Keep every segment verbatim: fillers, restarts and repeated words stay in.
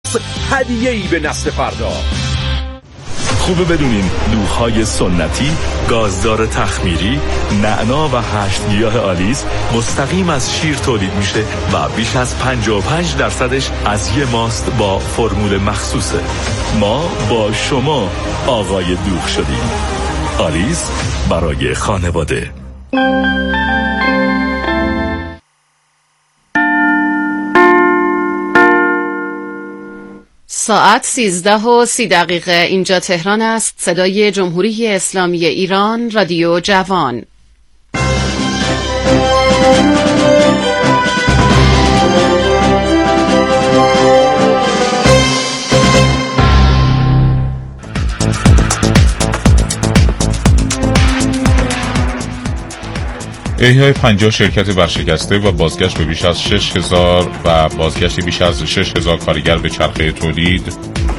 هدیه‌ای به نسل فردا. خوبه بدونین دوغ‌های سنتی، گازدار تخمیری، نعنا و هشت گیاه آلیس مستقیم از شیر تولید میشه و بیش از پنجاه و پنج درصدش از یه ماست با فرمول مخصوصه. ما با شما آقای دوغ شدیم. آلیس برای خانواده. ساعت سیزده و سی دقیقه اینجا تهران است. صدای جمهوری اسلامی ایران، رادیو جوان. احیای پنجاه شرکت ورشکسته و بازگشت به بیش از شش هزار و بازگشت بیش از شش هزار کارگر به چرخه تولید.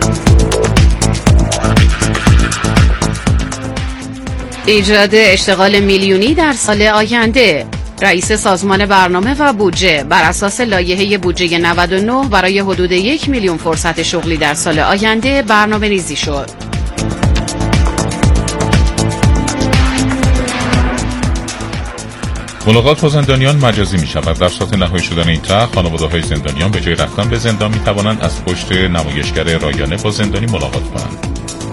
ایجاد اشتغال میلیونی در سال آینده. رئیس سازمان برنامه و بودجه بر اساس لایحه بودجه نود و نه برای حدود یک میلیون فرصت شغلی در سال آینده برنامه ریزی شد. ملاقات با زندانیان مجازی می شود. در صورت نهایی شدن این طرح، خانواده‌های زندانیان به جای رفتن به زندان می توانند از پشت نمایشگر رایانه با زندانی ملاقات کنند.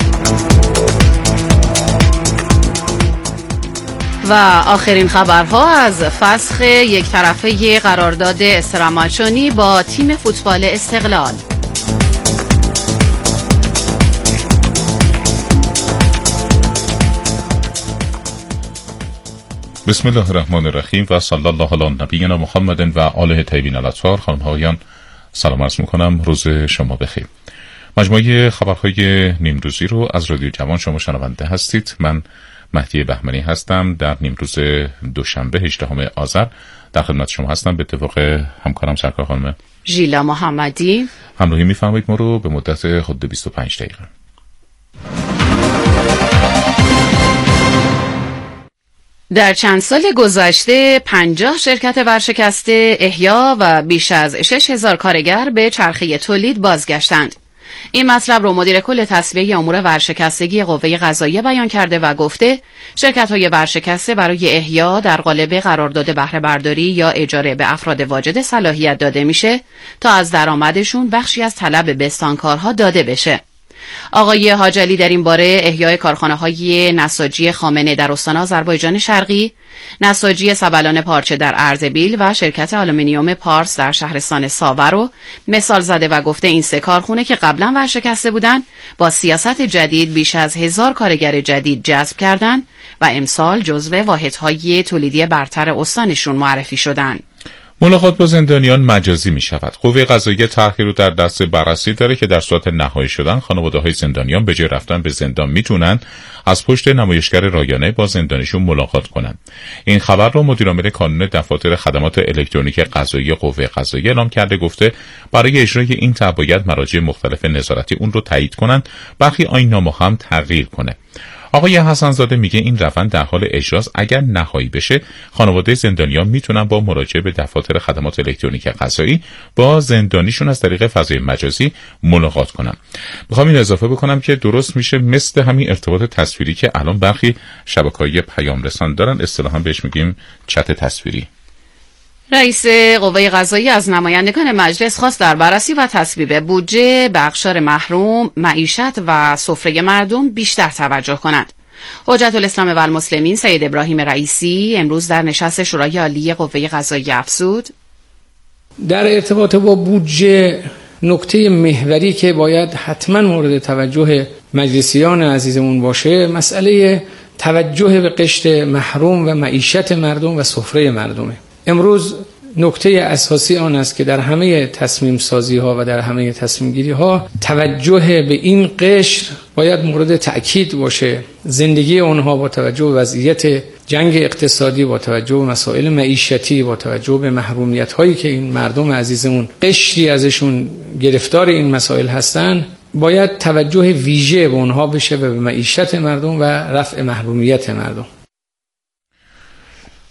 و آخرین خبرها از فسخ یک طرفه قرارداد استراماچونی با تیم فوتبال استقلال. بسم الله الرحمن الرحیم و صلی الله علی نبینا محمد و آله الطیبین الاطهار. خانم ها آقایان، سلام عرض می‌کنم، روز شما بخیر. مجموعه خبرهای نیمروزی رو از رادیو جوان شما شنونده هستید. من مهدی بهمنی هستم. در نیمروز دوشنبه هجدهم آذر در خدمت شما هستم. به اتفاق همکارم سرکار خانم ژیلا محمدی همراهی می‌فرمایید ما رو به مدت حدود بیست و پنج دقیقه. در چند سال گذشته پنجاه شرکت ورشکسته، احیا و بیش از شش هزار کارگر به چرخه تولید بازگشتند. این مطلب رو مدیر کل تصفیه امور ورشکستگی قوه قضاییه بیان کرده و گفته شرکت‌های ورشکسته برای احیا در قالب قرارداد بهره برداری یا اجاره به افراد واجد صلاحیت داده میشه تا از درآمدشون بخشی از طلب بستانکارها داده بشه. آقای حاجلی در این باره احیای کارخانه‌های نساجی خامنه در استان آذربایجان شرقی، نساجی سبلان پارچه در اردبیل و شرکت آلومینیوم پارس در شهرستان ساور رو مثال زده و گفته این سه کارخونه که قبلا ورشکسته بودن با سیاست جدید بیش از هزار کارگر جدید جذب کردند و امسال جزو واحدهای تولیدی برتر استانشون معرفی شدند. ملاقات با زندانیان مجازی می شود. قوه قضاییه طرحی رو در دست بررسی داره که در صورت نهایی شدن خانواده‌های زندانیان به جای رفتن به زندان میتونن از پشت نمایشگر رایانه با زندانیشون ملاقات کنن. این خبر رو مدیر عامل کانون دفاتر خدمات الکترونیک قضایی قوه قضاییه اعلام کرده. گفته برای اجرای این طرح باید مراجع مختلف نظارتی اون رو تایید کنن، برخی آیین‌نامه هم تغییر کنه. آقای حسن زاده میگه این روند در حال اجراست. اگر نهایی بشه خانواده زندانیان میتونن با مراجعه به دفاتر خدمات الکترونیک قضایی با زندانیشون از طریق فضای مجازی ملاقات کنن. میخوام این اضافه بکنم که درست میشه مثل همین ارتباط تصویری که الان برخی شبکه‌های پیام رسان دارن، اصطلاحاً بهش میگیم چت تصویری. رئیس قوه قضاییه از نمایندگان مجلس خواست در بررسی و تصویب بودجه به اقشار محروم، معیشت و سفره مردم بیشتر توجه کنند. حجت الاسلام و المسلمین سید ابراهیم رئیسی امروز در نشست شورای عالی قوه قضاییه افزود: در ارتباط با بودجه نکته محوری که باید حتما مورد توجه مجلسیان عزیزمون باشه مسئله توجه به قشر محروم و معیشت مردم و سفره مردمه. امروز نکته اساسی آن است که در همه تصمیم سازی ها و در همه تصمیم گیری ها توجه به این قشر باید مورد تأکید باشه. زندگی اونها با توجه به وضعیت جنگ اقتصادی، با توجه به مسائل معیشتی، با توجه به محرومیت هایی که این مردم عزیزمون قشری ازشون گرفتار این مسائل هستن، باید توجه ویژه به اونها بشه و به معیشت مردم و رفع محرومیت مردم.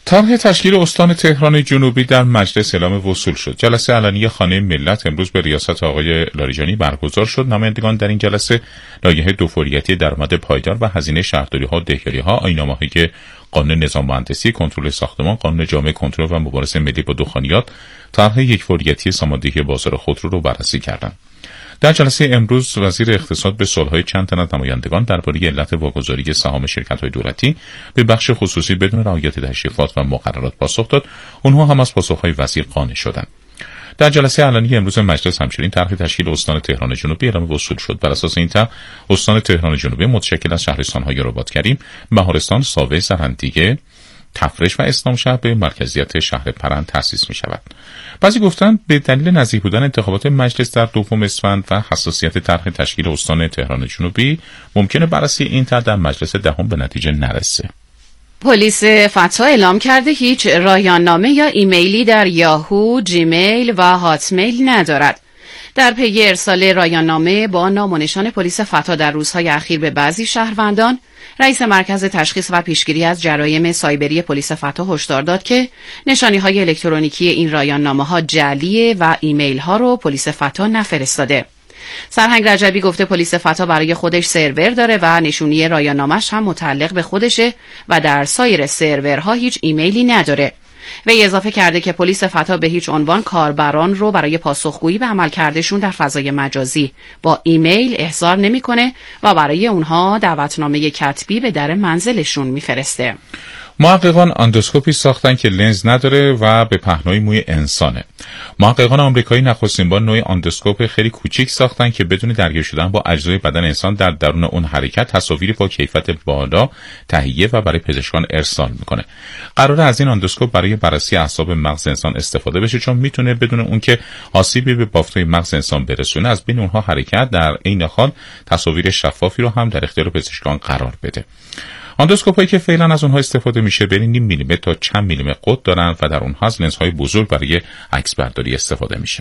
طرح تشکیل استان تهران جنوبی در مجلس اعلام وصول شد. جلسه علنی خانه ملت امروز به ریاست آقای لاریجانی برگزار شد. نمایندگان در این جلسه لایحه دوفوریتی درآمد پایدار و هزینه شهرداری‌ها و دهیاری‌ها، آیین‌نامه‌های قانون نظام مهندسی، کنترل ساختمان، قانون جامع کنترل و مبارزه ملی با دخانیات، طرح یکفوریتی ساماندهی بازار خودرو رو بررسی کردند. در جلسه امروز وزیر اقتصاد به سوالهای چند تن از نمایندگان درباره علت واگذاری سهام شرکت‌های دولتی به بخش خصوصی بدون رعایت تشریفات و مقررات پاسخ داد. اونها هم از پاسخ‌های وزیر قانع شدند. در جلسه علنی امروز مجلس همچنین طرح تشکیل استان تهران جنوبی اعلام وصول شد. بر اساس این طرح استان تهران جنوبی متشکل از شهرستان‌های رباط‌کریم، بهارستان، ساوه، سرهندیگه، تفرش و اسلامشهر به مرکزیت شهر پرند تأسیس می شود. بعضی گفتند به دلیل نزدیک بودن انتخابات مجلس در دوم اسفند و حساسیت طرح تشکیل استان تهران جنوبی ممکنه بررسی این طرح در مجلس دهم به نتیجه نرسه. پلیس فتا اعلام کرده هیچ رایان‌نامه یا ایمیلی در یاهو، جیمیل و هاتمیل ندارد. در پی ارسال رایان‌نامه با نام و نشان پلیس فتا در روزهای اخیر به بعضی شهروندان، رئیس مرکز تشخیص و پیشگیری از جرایم سایبری پلیس فتا هشدار داد که نشانی‌های الکترونیکی این رایان‌نامه‌ها جعلیه و ایمیل‌ها رو پلیس فتا نفرستاده. سرهنگ رجبی گفته پلیس فتا برای خودش سرور داره و نشونی رایان‌نامه‌اش هم متعلق به خودشه و در سایر سرورها هیچ ایمیلی نداره. وی اضافه کرده که پلیس فتا به هیچ عنوان کاربران رو برای پاسخگویی به عملکردشون در فضای مجازی با ایمیل احضار نمی‌کنه و برای اونها دعوتنامه کتبی به در منزلشون میفرسته. محققان اندوسکوپی ساختن که لنز نداره و به پهنای موی انسانه. محققان آمریکایی نخستین بار نوع اندوسکوپ خیلی کوچیک ساختن که بدون درگیر شدن با اجزای بدن انسان در درون اون حرکت تصاویری با کیفیت بالا تهیه و برای پزشکان ارسال میکنه. قراره از این اندوسکوپ برای بررسی اعصاب مغز انسان استفاده بشه، چون میتونه بدون اون که آسیبی به بافت‌های مغز انسان برسونه از بین اونها حرکت در عین حال تصاویر شفافی رو هم در اختیار پزشکان قرار بده. اندوسکوپایی که فعلا از اونها استفاده میشه بین نیم میلیمتر تا چند میلیمتر قطر دارن و در اونها از لنزهای بزرگ برای عکس برداری استفاده میشه.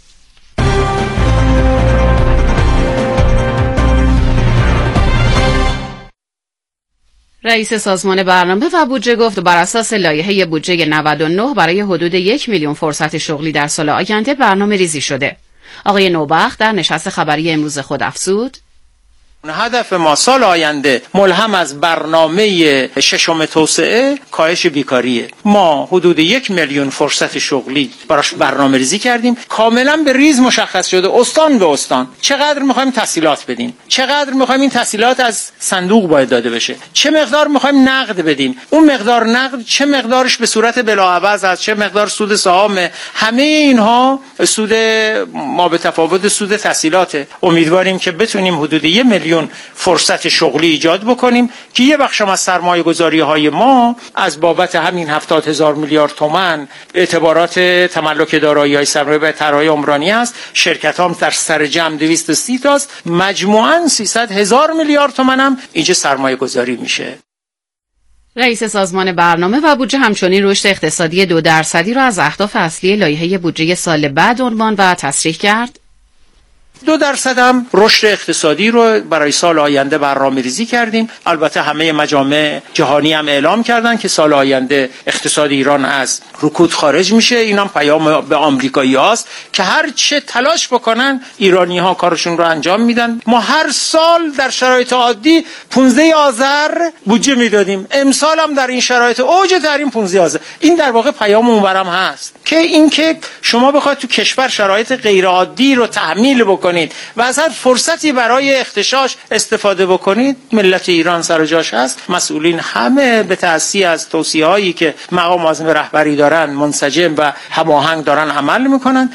رئیس سازمان برنامه و بودجه گفت بر اساس لایحه بودجه نود و نه برای حدود یک میلیون فرصت شغلی در سال آینده برنامه ریزی شده. آقای نوبخت در نشست خبری امروز خود افزود: هدف ما سال آینده ملهم از برنامه ششم توسعه کاهش بیکاریه. ما حدود یک میلیون فرصت شغلی براش برنامه ریزی کردیم، کاملا به ریز مشخص شده استان به استان چقدر میخوایم تسهیلات بدیم، چقدر میخوایم این تسهیلات از صندوق باید داده بشه، چه مقدار میخوایم نقد بدیم، اون مقدار نقد چه مقدارش به صورت بلاعوض است، چه مقدار سود سهام، همه اینها سود ما به تفاوت سود تسهیلاته. امیدواریم که بتونیم حدود یک میلیون فرصت شغلی ایجاد بکنیم که یه بخشم از سرمایه گذاری های ما از بابت همین هفتاد هزار میلیارد تومان اعتبارات تملک دارایی های سرمایه به طرحهای عمرانی است. شرکت هم در سر جمع دویست و سی تاست، مجموعاً سیصد هزار میلیارد تومان هم اینجا سرمایه گذاری میشه. رئیس سازمان برنامه و بودجه همچنین رشد اقتصادی دو درصدی را از اهداف اصلی لایحه بودجه سال بعد عنوان و تصریح کرد. دو درصد هم رشد اقتصادی رو برای سال آینده برنامه‌ریزی کردیم. البته همه مجامع جهانی هم اعلام کردن که سال آینده اقتصاد ایران از رکود خارج میشه. این هم پیام به آمریکایی‌هاست که هر چه تلاش بکنن ایرانی‌ها کارشون رو انجام میدن. ما هر سال در شرایط عادی پانزده آذر بودجه میدادیم، امسال هم در این شرایط اوج ترین پانزده آذر. این در واقع پیام اونورم هست که اینکه شما بخواید تو کشور شرایط غیر عادی رو تحمیل بکنید و از هر فرصتی برای اختشاش استفاده بکنید، ملت ایران سر جاش هست. مسئولین همه به تأسی از توصیه‌هایی که مقام معظم رهبری دارن منسجم و هماهنگ دارن عمل میکنن.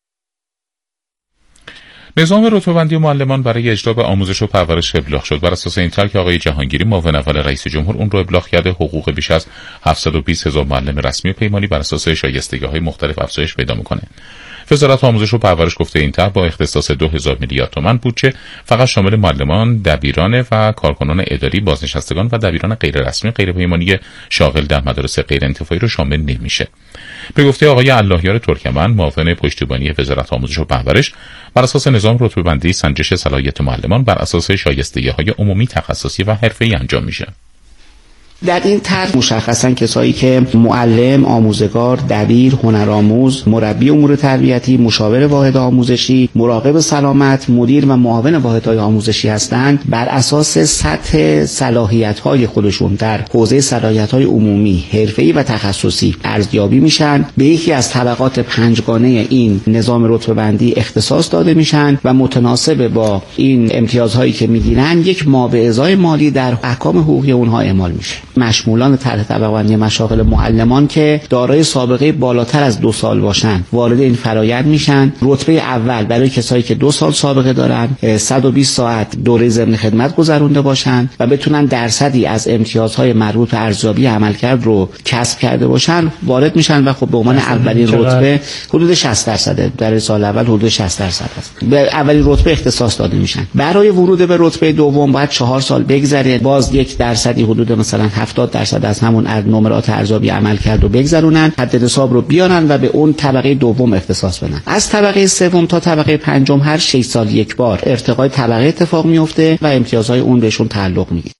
نظام رتبه‌بندی معلمان برای اجرا به آموزش و پرورش ابلاغ شد. بر اساس این طرح که آقای جهانگیری معاون اول رئیس جمهور اون رو ابلاغ کرده، حقوق بیش از هفتصد و بیست هزار معلم رسمی و پیمانی بر اساس شایستگی‌های مختلف افزایش پیدا میکنه. وزارت آموزش و پرورش گفته این طرح با اختصاص دو هزار میلیارد تومان بودجه فقط شامل معلمان، دبیران و کارکنان اداری، بازنشستگان و دبیران غیر رسمی غیر پیمانی شاغل در مدارس غیر انتفاعی رو شامل نمیشه. به گفته آقای اللهیار ترکمن معاون پشتیبانی وزارت آموزش و پرورش، بر اساس نظام رتبه‌بندی سنجش صلاحیت معلمان بر اساس شایستگی‌های عمومی، تخصصی و حرفه‌ای انجام میشه. در این طرح مشخصا کسایی که معلم، آموزگار، دبیر، هنرآموز، مربی امور تربیتی، مشاور واحد آموزشی، مراقب سلامت، مدیر و معاون واحدهای آموزشی هستند، بر اساس سطح صلاحیت‌های خودشون در حوزه صلاحیت‌های عمومی، حرفه‌ای و تخصصی ارزیابی میشن، به یکی از طبقات پنجگانه این نظام رتبه‌بندی اختصاص داده میشن و متناسب با این امتیازهایی که میگیرن یک مابعضای مالی در احکام حقوقی اونها اعمال میشه. مشمولان طرح طبقه‌بندی مشاغل معلمان که دارای سابقه بالاتر از دو سال باشن وارد این فرایند میشن. رتبه اول برای کسایی که دو سال سابقه دارن، صد و بیست ساعت دوره ضمن خدمت گذرونده باشن و بتونن درصدی از امتیازهای مربوط به ارزیابی عملکرد رو کسب کرده باشن وارد میشن و خب به عنوان اولین رتبه حدود شصت درصد در سال اول حدود شصت درصد است. به اولین رتبه اختصاص داده میشن. برای ورود به رتبه دوم باید چهار سال بگذره، باز یک درصدی حدود مثلا هفتاد درصد از همون نمرات ارزیابی عملکرد رو بگذرونن، حد حساب رو بیارن و به اون طبقه دوم اختصاص بدن. از طبقه سوم تا طبقه پنجم هر شش سال یک بار ارتقای طبقه اتفاق میفته و امتیازهای اون بهشون تعلق میگیره.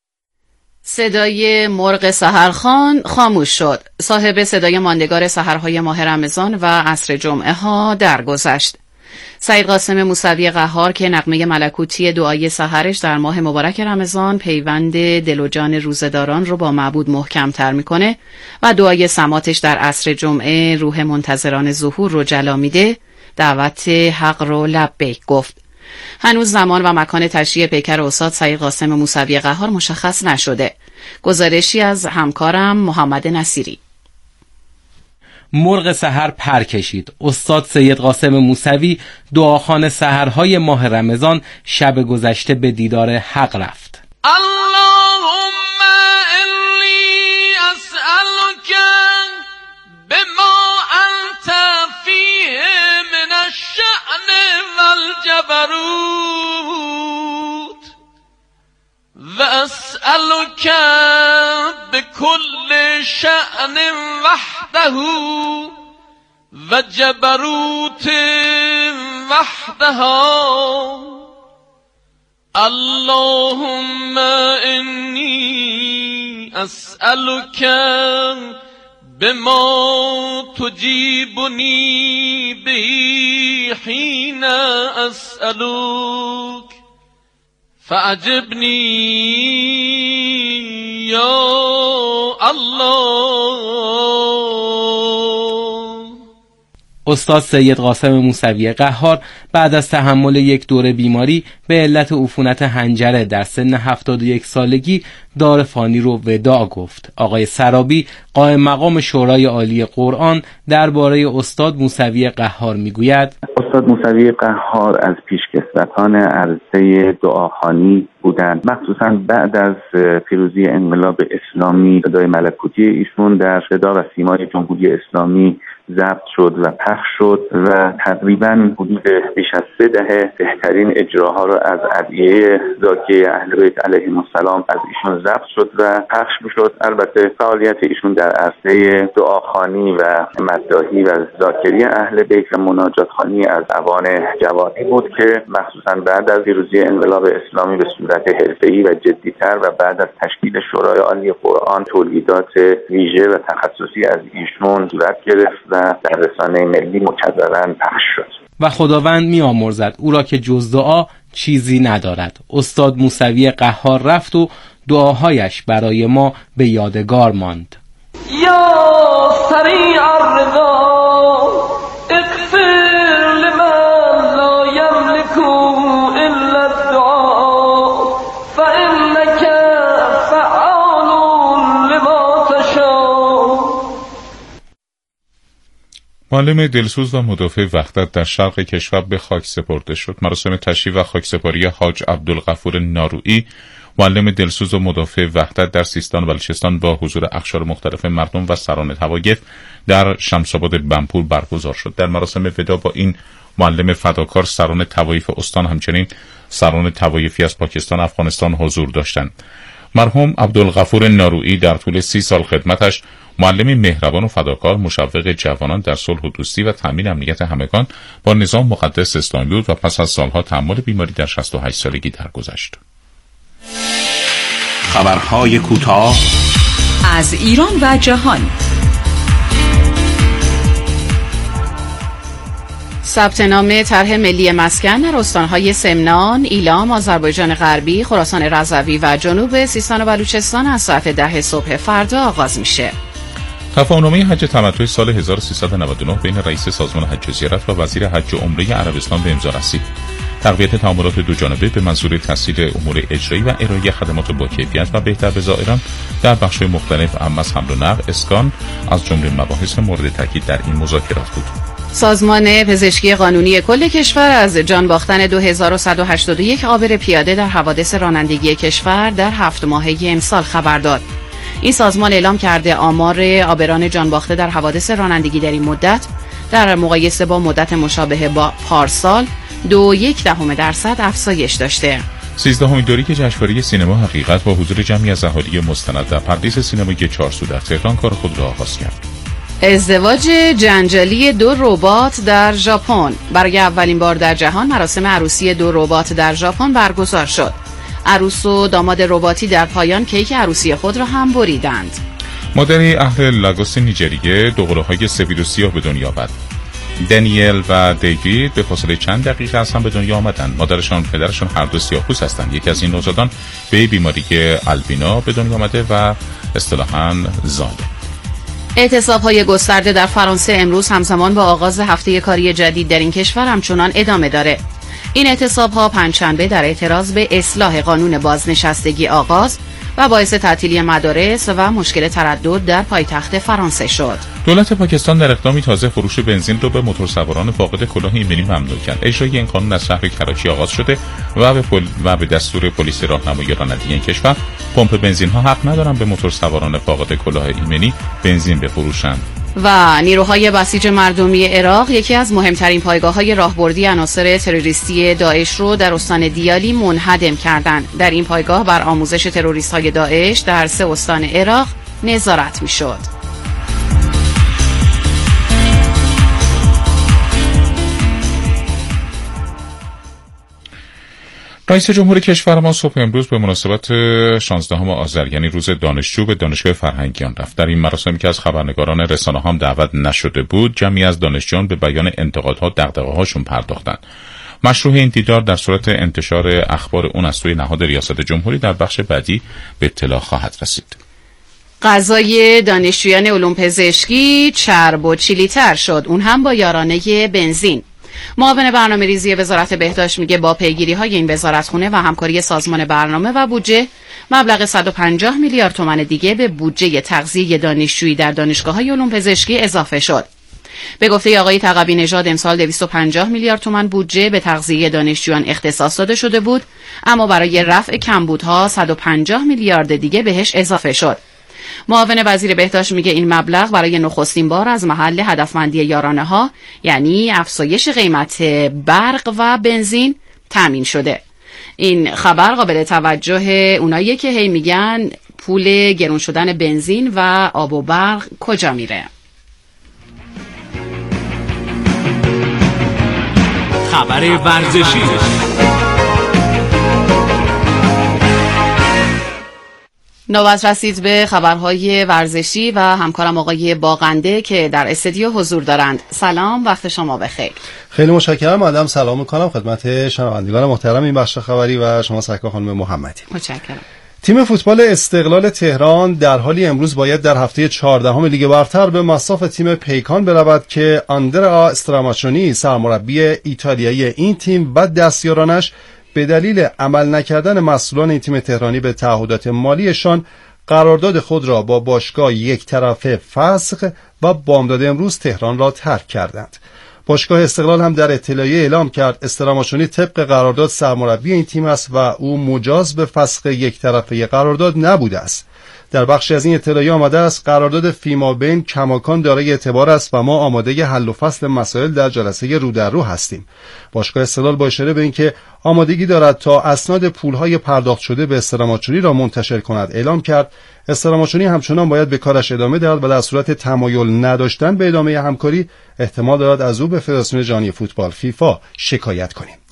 صدای مرغ سحرخوان خاموش شد. صاحب صدای ماندگار سحرهای ماه رمضان و عصر جمعه ها درگذشت. سعید قاسم موسوی قهار که نغمه ملکوتی دعای سحرش در ماه مبارک رمضان پیوند دل و جان روزداران رو با معبود محکم تر میکنه و دعای سماتش در عصر جمعه روح منتظران ظهور رو جلا میده، دعوت حق رو لبیک گفت. هنوز زمان و مکان تشییع پیکر استاد سعید قاسم موسوی قهار مشخص نشده. گزارشی از همکارم محمد نصیری. مرغ سحر پر کشید. استاد سید قاسم موسوی دعاخوان سحرهای ماه رمضان شب گذشته به دیدار حق رفت. اللهم انی اسألک بما انت فیه من الشأن والجبروت و اسألک بكل شأن وحده و جبروت وحدها. اللهم انی اسألک بما تجیبنی به حین اسألک فعجبنی یا الله. استاد سید قاسم موسوی قهار بعد از تحمل یک دوره بیماری به علت عفونت حنجره در سن هفتاد و یک سالگی دار فانی رو وداع گفت. آقای سرابی قائم مقام شورای عالی قرآن درباره استاد موسوی قهار میگوید: استاد موسوی قهار از پیشکسوتان عرصه دعاخوانی بودند. مخصوصا بعد از پیروزی انقلاب اسلامی صدای ملکوتی ایشون در صدا و سیمای جمهوری اسلامی ضبط شد و پخش شد و تقریبا حدود بیش از سه دهه بهترین اجراها را از ادعیه زاکیه اهل بیت علیهم السلام از ایشون ضبط شد و پخش میشد. البته فعالیت ایشون در عرصه دعاخوانی و مداحی و ذاکری اهل بیت و مناجات خوانی از اوان جوانی بود که مخصوصا بعد از پیروزی انقلاب اسلامی به صورت حرفه‌ای و جدی‌تر و بعد از تشکیل شورای عالی قرآن تولیدات ویژه و تخصصی از ایشون صورت گرفت و در رسانه ملی مکررن پخش شد. و خداوند می‌آمرزد او را که جز دعا چیزی ندارد. استاد موسوی قهار رفت و دعاهایش برای ما به یادگار ماند. یا سریع الرضا اغفر لمن لا یملک الا الدعاء فانک فعال لما تشاء. معلم دلسوز و مدافع وحدت در شرق کشور به خاک سپرده شد. مراسم تشییع و خاکسپاری حاج عبدالغفور نارویی، معلم دلسوز و مدافع وحدت در سیستان و بلوچستان با حضور اقشار مختلف مردم و سران طوایف در شمس‌آباد بنپور برگزار شد. در مراسم وداع با این معلم فداکار سران طوایف استان همچنین سران طوایفی از پاکستان و افغانستان حضور داشتند. مرحوم عبدالغفور نارویی در طول سی سال خدمتش معلم مهربان و فداکار، مشوق جوانان در صلح و دوستی و تامین امنیت همگان با نظام مقدس اسلامی بود و پس از سالها تحمل بیماری در شصت و هشت سالگی درگذشت. خبرهای کوتاه، از ایران و جهان. ثبت نام طرح ملی مسکن در استان‌های سمنان، ایلام، آذربایجان غربی، خراسان رضوی و جنوب سیستان و بلوچستان از ساعت ده صبح فردا آغاز میشه. تفاهم‌نامه حج تمتع سال هزار و سیصد و نود و نه بین رئیس سازمان حج و زیارت و وزیر حج و عمره عربستان به امضا رسید. تقویت تعاملات دو جانبه به منظور تسهیل امور اجرایی و ارائه خدمات با کیفیت و بهتر به زائران در بخش‌های مختلف اما از حمل و نقل، اسکان از جمله مباحث مورد تاکید در این مذاکرات بود. سازمان پزشکی قانونی کل کشور از جان باختن دو هزار و صد و هشتاد و یک عابر پیاده در حوادث رانندگی کشور در هفت ماهه امسال خبر داد. این سازمان اعلام کرده آمار عابران جان باخته در حوادث رانندگی در این مدت در مقایسه با مدت مشابه با پارسال دو یک دهم درصد افزایش داشته. سیزدهمین دوره جشنواره سینما حقیقت با حضور جمعی از اهالی مستند در پردیس سینمایی چارسو در تهران کار خود را آغاز کرد. ازدواج جنجالی دو ربات در ژاپن. برای اولین بار در جهان مراسم عروسی دو ربات در ژاپن برگزار شد. عروس و داماد رباتی در پایان کیک عروسی خود را هم بریدند. مادری اهل لاگوس نیجریه دو قلوهای سفید و سیاه به دنیا آورد. دنیل و دیوید به فاصله چند دقیقه از هم به دنیا آمدند. مادرشان و پدرشان هر دو سیاه‌پوست هستند. یکی از این نوزادان به بیماری آلبینو به دنیا آمده و اصطلاحاً زاده. اعتصاب‌های گسترده در فرانسه امروز همزمان با آغاز هفته کاری جدید در این کشور همچنان ادامه داره. این اعتصاب‌ها پنجشنبه در اعتراض به اصلاح قانون بازنشستگی آغاز و باعث تعطیلی مدارس و مشکل تردد در پایتخت فرانسه شد. دولت پاکستان در اقدامی تازه فروش بنزین رو به موتورسواران فاقد کلاه ایمنی ممنوع کرد. اجرای این قانون از شهر کراچی آغاز شده و به پل و به دستور پلیس راهنمایی رانندگی این کشور پمپ بنزین ها حق ندارن به موتورسواران فاقد کلاه ایمنی بنزین بفروشند. و نیروهای بسیج مردمی عراق یکی از مهمترین پایگاه‌های راهبردی عناصر تروریستی داعش رو در استان دیالی منهدم کردند. در این پایگاه بر آموزش تروریست‌های داعش در سه استان عراق نظارت می‌شد. رئیس جمهور کشور ما صبح امروز به مناسبت شانزدهم آذر یعنی روز دانشجو به دانشگاه فرهنگیان رفت. در این مراسمی که از خبرنگاران رسانه هم دعوت نشده بود، جمعی از دانشجویان به بیان انتقادها دغدغه‌هاشون پرداختند. مشروع این دیدار در صورت انتشار اخبار اون از سوی نهاد ریاست جمهوری در بخش بعدی به اطلاع خواهد رسید. غذای دانشجویان علوم پزشکی چرب و چیلی‌تر شد، اون هم با یارانه بنزین. معاون برنامه‌ریزی وزارت بهداشت میگه با پیگیری‌های این وزارتخونه و همکاری سازمان برنامه و بودجه مبلغ صد و پنجاه میلیارد تومان دیگه به بودجه تغذیه دانشجویی در دانشگاه‌های علوم پزشکی اضافه شد. به گفته آقای تقوی نژاد امسال دویست و پنجاه میلیارد تومان بودجه به تغذیه دانشجویان اختصاص داده شده بود، اما برای رفع کمبودها صد و پنجاه میلیارد دیگه بهش اضافه شد. معاون وزیر بهداشت میگه این مبلغ برای نخستین بار از محل هدفمندی یارانه ها یعنی افزایش قیمت برق و بنزین تامین شده. این خبر قابل توجه اونایی که هی میگن پول گرون شدن بنزین و آب و برق کجا میره. خبر ورزشی. نوبت رسید به خبرهای ورزشی و همکارم آقای باغنده که در استودیو حضور دارند. سلام، وقت شما بخیر. خیلی متشکرم. آدم سلام میکنم خدمت شنوندگان محترم این بخش خبری و شما سرکار خانم محمدی. متشکرم. تیم فوتبال استقلال تهران در حالی امروز باید در هفته چهاردهم لیگ برتر به مصاف تیم پیکان برود که آندرا استراماچونی سرمربی ایتالیایی این تیم و دستیارانش به دلیل عمل نکردن مسئولان این تیم تهرانی به تعهدات مالیشان قرارداد خود را با باشگاه یک طرفه فسخ و بامداد امروز تهران را ترک کردند. باشگاه استقلال هم در اطلاعیه اعلام کرد استراماچونی طبق قرارداد سرمربی این تیم است و او مجاز به فسخ یک طرفه قرارداد نبوده است. در بخشی از این اطلاعیه آمده است قرارداد فیما بین کماکان دارای اعتبار است و ما آماده حل و فصل مسائل در جلسه رو در رو هستیم. باشگاه استقلال با اشاره به اینکه آمادگی دارد تا اسناد پولهای پرداخت شده به استراماچونی را منتشر کند اعلام کرد استراماچونی همچنان باید به کارش ادامه دهد و در صورت تمایل نداشتن به ادامه همکاری احتمال دارد از او به فدراسیون جهانی فوتبال فیفا شکایت کنیم.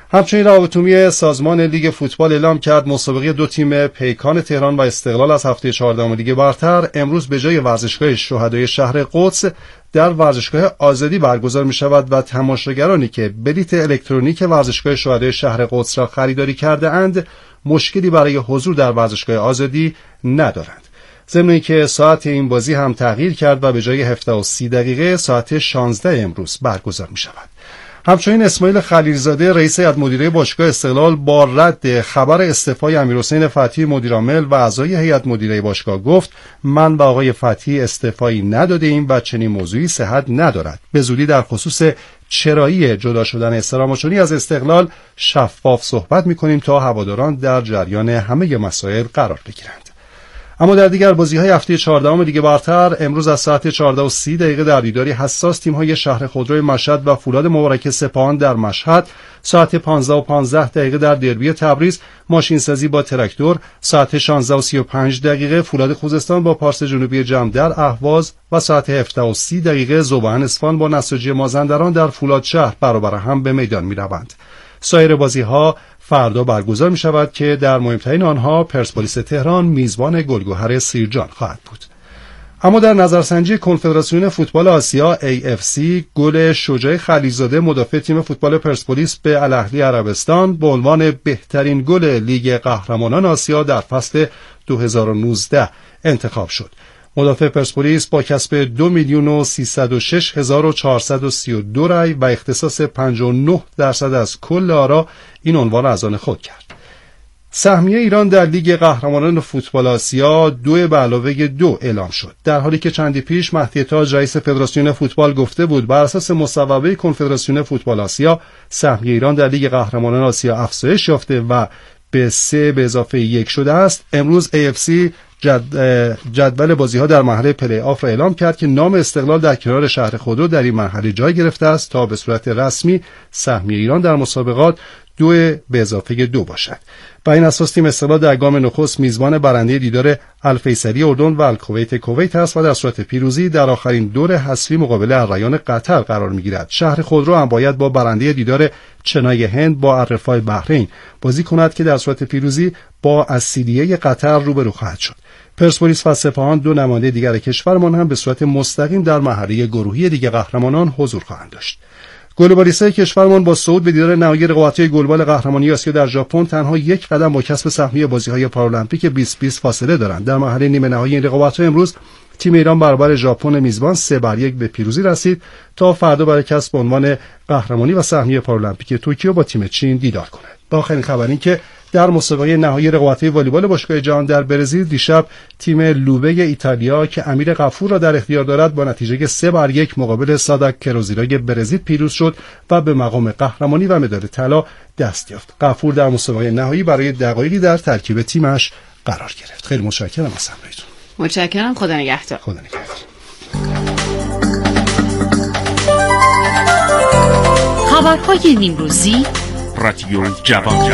همچنین روابط عمومی سازمان لیگ فوتبال اعلام کرد مسابقه دو تیم پیکان تهران و استقلال از هفته چهاردهم لیگ برتر امروز به جای ورزشگاه شهدای شهر قدس در ورزشگاه آزادی برگزار می شود و تماشاگرانی که بلیت الکترونیک ورزشگاه شهدای شهر قدس را خریداری کرده اند مشکلی برای حضور در ورزشگاه آزادی ندارند. ضمن اینکه ساعت این بازی هم تغییر کرد و به جای هفده و سی دقیقه ساعت شانزده امروز برگزار می شود. همچنین اسماعیل خلیلزاده رئیس هیئت مدیره باشگاه استقلال با رد خبر استعفای امیرحسین فتحی مدیرعامل و اعضای هیئت مدیره باشگاه گفت من به آقای فتحی استعفایی نداده ایم و چنین موضوعی صحت ندارد. به زودی در خصوص چرایی جدا شدن استراماچونی از استقلال شفاف صحبت می‌کنیم تا هواداران در جریان همه مسائل قرار بگیرند. اما در دیگر بازی‌های هفته چهاردهم لیگ برتر امروز از ساعت چهارده و سی دقیقه در دیداری حساس تیم‌های شهر خودروی مشهد و فولاد مبارک سپاهان در مشهد، ساعت پانزده و پانزده دقیقه در دربی تبریز ماشینسازی با تراکتور، ساعت شانزده و سی و پنج دقیقه فولاد خوزستان با پارس جنوبی جم در اهواز و ساعت هفده و سی دقیقه ذوبان اصفهان با نساجی مازندران در فولاد شهر برابر هم به میدان می‌روند. سایر بازی‌ها فردا برگزار می شود که در مهمترین آنها پرسپولیس تهران میزبان گلگهر سیرجان خواهد بود. اما در نظرسنجی کنفدراسیون فوتبال آسیا ای اف سی گل شجاع خلیلزاده مدافع تیم فوتبال پرسپولیس به الاهلی عربستان به عنوان بهترین گل لیگ قهرمانان آسیا در فصل دو هزار و نوزده انتخاب شد. مدافع پرسپولیس با کسب دو میلیون و سیصد و شش هزار و چهارصد و سی و دو رای و اختصاص پنجاه و نه درصد از کل آرا این عنوان را از آن خود کرد. سهمیه ایران در لیگ قهرمانان فوتبال آسیا دو به علاوه دو اعلام شد، در حالی که چندی پیش مهدی تاج رئیس فدراسیون فوتبال گفته بود بر اساس مصوبه کنفدراسیون فوتبال آسیا سهمیه ایران در لیگ قهرمانان آسیا افزایش یافته و به سه به اضافه یک شده است. امروز ای اف سی جد جدول بازی‌ها در مرحله پلی آف را اعلام کرد که نام استقلال در کنار شهر خودرو در این مرحله جای گرفته است تا به صورت رسمی سهمیه ایران در مسابقات دو به اضافه دو باشد. با این اساس تیم استقلال در گام نخست میزبان برنده دیدار الفیصلی اردن و الکویت کویت است و در صورت پیروزی در آخرین دور حذفی مقابل الریان قطر قرار می‌گیرد. شهر خودرو هم باید با برنده دیدار چنای هند با الرفای بحرین بازی کند که در صورت پیروزی با السیلیه قطر روبرو خواهد شد. پرسپولیس و سپاهان دو نماینده دیگر کشورمان هم به صورت مستقیم در مرحله گروهی لیگ قهرمانان حضور خواهند داشت. گلبالیستای کشورمان با صعود به دیدار نهایی رقابت‌های گلبال قهرمانی آسیا در ژاپن تنها یک قدم با کسب سهمیه بازی‌های پارالمپیک بیست بیست فاصله دارند. در مرحله نیمه نهایی این رقابت‌ها امروز تیم ایران برابر ژاپن میزبان سه بر یک به پیروزی رسید تا فردا برای کسب عنوان قهرمانی و سهمیه پارالمپیک توکیو با تیم چین دیدار کند. با آخرین خبر این که در مسابقه نهایی رقابت‌های والیبال باشگاه جهان در برزیل دیشب تیم لوبه ایتالیا که امیر غفور را در اختیار دارد با نتیجه سه بر یک مقابل ساداک کروزیرای برزیل پیروز شد و به مقام قهرمانی و مدال طلا دست یافت. غفور در مسابقه نهایی برای دقایقی در ترکیب تیمش قرار گرفت. خیلی متشکرم از همراهیتون. متشکرم. خدا نگهدار. خدا نگهدار. خبرهای نیمروزی رادیو جوان.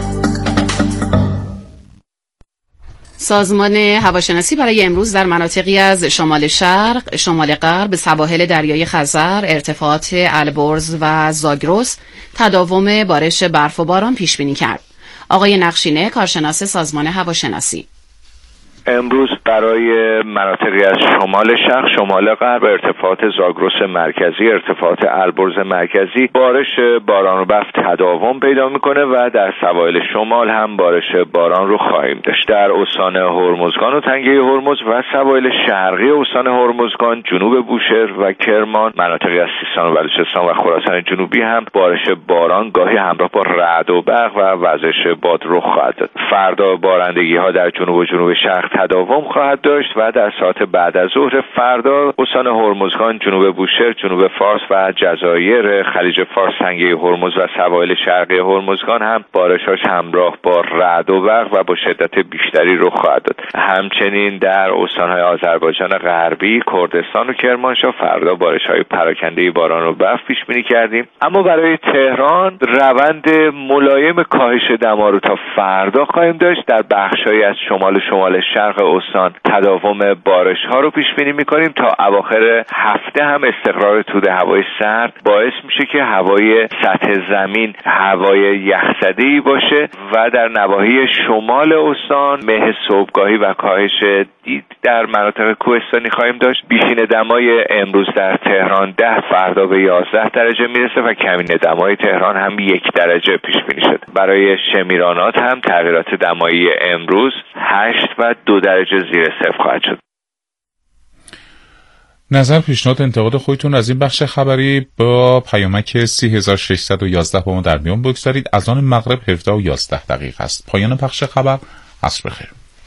سازمان هواشناسی برای امروز در مناطقی از شمال شرق، شمال غرب، سواحل دریای خزر، ارتفاعات البرز و زاگرس تداوم بارش برف و باران پیش بینی کرد. آقای نقشینه، کارشناس سازمان هواشناسی: امروز برای مناطقی از شمال شرق، شمال غرب، ارتفاعات زاگرس مرکزی، ارتفاعات البرز مرکزی بارش باران و برف تداوم پیدا میکنه و در سواحل شمال هم بارش باران رو خواهیم داشت. در استان هرمزگان و تنگه هرمز و سواحل شرقی استان هرمزگان، جنوب بوشهر و کرمان، مناطقی از سیستان و بلوچستان و خراسان جنوبی هم بارش باران گاهی همراه با رعد و برق و وزش باد رخ خواهد داد. فردا بارندگی ها در جنوب و جنوب شرق تداوم خواهد داشت و در ساعت بعد از ظهر فردا استان هرمزگان، جنوب بوشهر، جنوب فارس و جزایر خلیج فارس، تنگه هرمز و سواحل شرقی هرمزگان هم بارش‌هاش همراه با رعد و برق و با شدت بیشتری رخ خواهد داد. همچنین در استان‌های آذربایجان غربی، کردستان و کرمانشاه فردا بارش‌های پراکنده باران و برف پیش بینی کردیم. اما برای تهران روند ملایم کاهش دما رو تا فردا خواهیم داشت. در بخش‌هایی از شمال و شمال شرق شرق استان تداوم بارش ها رو پیش بینی میکنیم. تا اواخر هفته هم استقرار توده هوای سرد باعث میشه که هوای سطح زمین هوای یخزده‌ای باشه و در نواحی شمال استان مه صبحگاهی و کاهش دید در مناطق کوهستانی خواهیم داشت. بیشین دمای امروز در تهران ده، فردا به یازده درجه میرسه و کمین دمای تهران هم یک درجه پیش بینی شده. برای شمیرانات هم تغییرات دمایی امروز هشت و دو درجه زیر صفر خواهد شد. نظر، پیشنهاد، انتقاد خودتون از این بخش خبری با پیامک سه هزار و ششصد و یازده با ما در میان بگذارید. از آن مغرب هفده و یازده دقیقه است. پایان بخش خبر. عصر بخیر.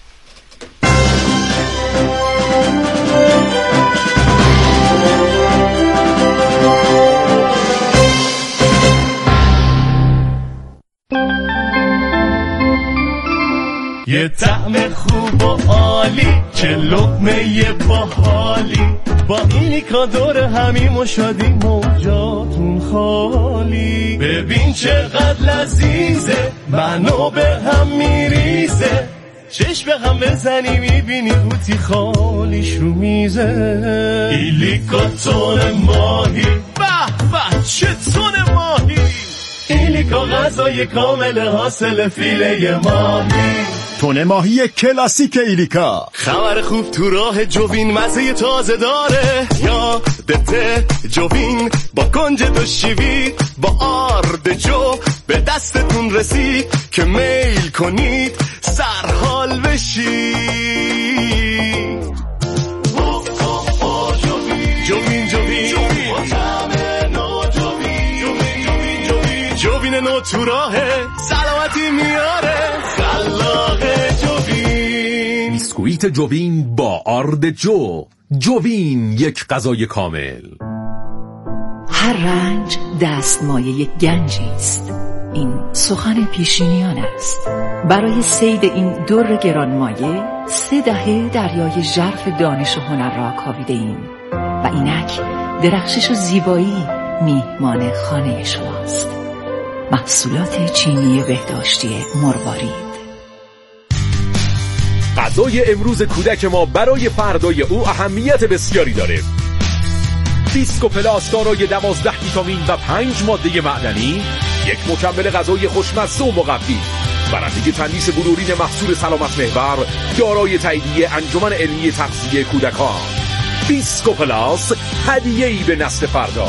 یه طعم خوب و عالی، چه لقمه باحالی، با اینیکا دور همیم و شادیم و جاتون خالی. ببین چقدر لذیذه، منو به هم میریزه، چشم به هم بزنی میبینی قوطی خالیش رو میزه. ایلیکا تون ماهی، به به چه تون ماهی، ایلیکا غذای کامل حاصل فیله ماهی. تونه ماهی کلاسیک ایلیکا. خبر خوب تو راه جوین، مزه تازه داره، یادته جوین با کنج دو شیوی، با آرد جو به دستتون رسید که میل کنید سرحال بشید. جوین جوین جوین نو تو راهه، سلامتی میاره، خلاقه جوین. بیسکویت جوین با آرد جو. جوین، یک غذای کامل. هر رنج دستمایه یک گنجی است. این سخن پیشینیان است. برای صید این در گرانمایه سه دهه دریای ژرف دانش و هنر را کاویده ایم و اینک درخشش و زیبایی میهمان خانه شماست. محصولات چینی بهداشتی مروارید. غذای امروز کودک ما برای فردای او اهمیت بسیاری داره. بیسکو پلاس دارای دوازده ویتامین و پنج ماده معدنی، یک مکمل غذایی خوشمزه و مقوی، برنده تندیس بلورین محصول سلامت محور، دارای تاییدیه انجمن علمی تغذیه کودکان. بیسکو پلاس، هدیه‌ای به نسل فردا.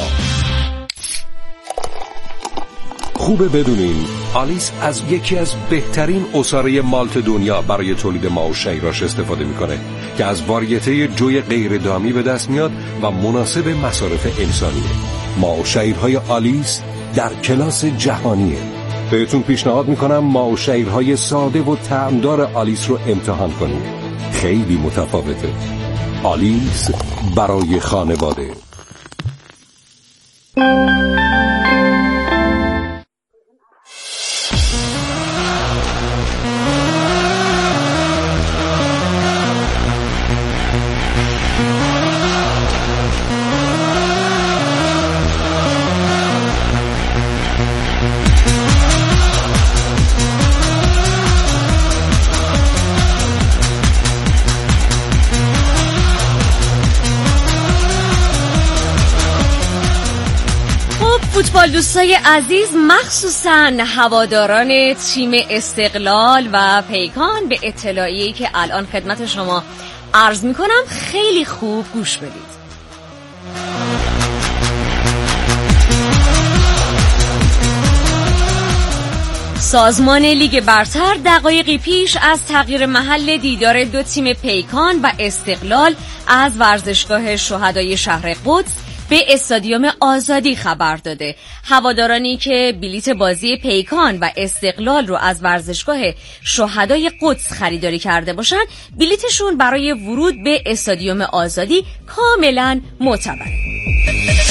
خوبه بدونین آلیس از یکی از بهترین عصاره مالت دنیا برای تولید ماو شیراش استفاده میکنه که از واریته جوی غیر دامی به دست میاد و مناسب مصارف انسانیه. ماو شیرهای آلیس در کلاس جهانیه. بهتون پیشنهاد میکنم ماو شیرهای ساده و طعمدار آلیس رو امتحان کنید. خیلی متفاوته. آلیس برای خانواده. فوتبال دوستای عزیز، مخصوصاً هواداران تیم استقلال و پیکان، به اطلاعیه‌ای که الان خدمت شما عرض میکنم خیلی خوب گوش بدید. سازمان لیگ برتر دقایقی پیش از تغییر محل دیدار دو تیم پیکان و استقلال از ورزشگاه شهدای شهر قدس به استادیوم آزادی خبر داده. هوادارانی که بلیت بازی پیکان و استقلال رو از ورزشگاه شهدای قدس خریداری کرده باشن، بلیتشون برای ورود به استادیوم آزادی کاملا معتبره.